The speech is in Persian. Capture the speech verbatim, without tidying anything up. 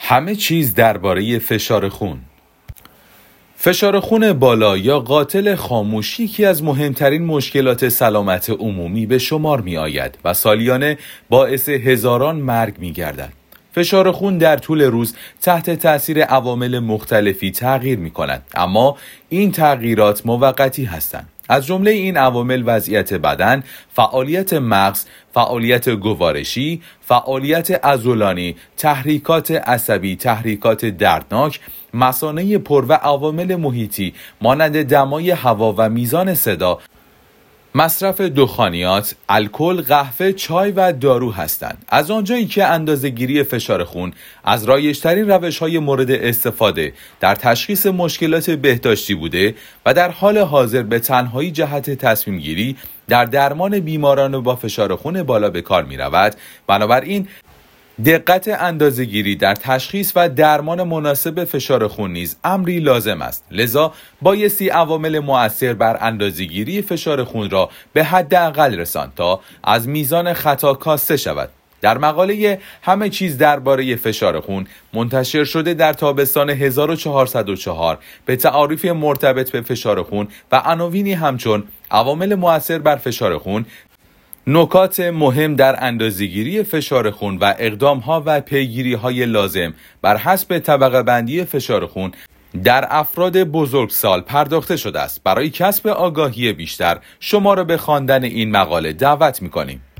همه چیز درباره فشار خون. فشار خون بالا یا قاتل خاموش یکی از مهمترین مشکلات سلامت عمومی به شمار می آید و سالیانه باعث هزاران مرگ می گردد. فشار خون در طول روز تحت تأثیر عوامل مختلفی تغییر می کند، اما این تغییرات موقتی هستند. از جمله این عوامل وضعیت بدن، فعالیت مغز، فعالیت گوارشی، فعالیت عضلانی، تحریکات عصبی، تحریکات دردناک، مثانه پر و عوامل محیطی مانند دمای هوا و میزان صدا، مصرف دخانیات، الکل، قهوه، چای و دارو هستند. از آنجایی که اندازه‌گیری فشار خون از رایج‌ترین روش‌های مورد استفاده در تشخیص مشکلات بهداشتی بوده و در حال حاضر به تنهایی جهت تصمیم گیری در درمان بیماران با فشار خون بالا به کار می‌رود، بنابراین دقت اندازه‌گیری در تشخیص و درمان مناسب فشار خون نیز امری لازم است. لذا بایستی عوامل مؤثر بر اندازه‌گیری فشار خون را به حداقل رساند تا از میزان خطا کاسته شود. در مقاله همه چیز درباره فشار خون منتشر شده در تابستان هزار و چهارصد و چهار به تعاریف مرتبط به فشار خون و عناوینی همچون عوامل مؤثر بر فشار خون، نکات مهم در اندازه‌گیری فشار خون و اقدام‌ها و پیگیری‌های لازم بر حسب طبقه بندی فشار خون در افراد بزرگسال پرداخته شده است. برای کسب آگاهی بیشتر شما را به خواندن این مقاله دعوت می‌کنیم.